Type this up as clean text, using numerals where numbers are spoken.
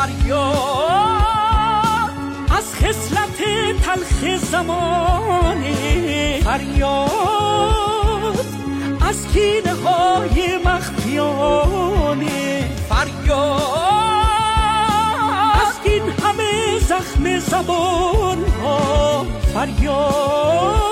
فریاد از خصلت تلخ زمانه، فریاد از کینه های مخفیانه، فریاد از این همه زخم زبان ها، فریاد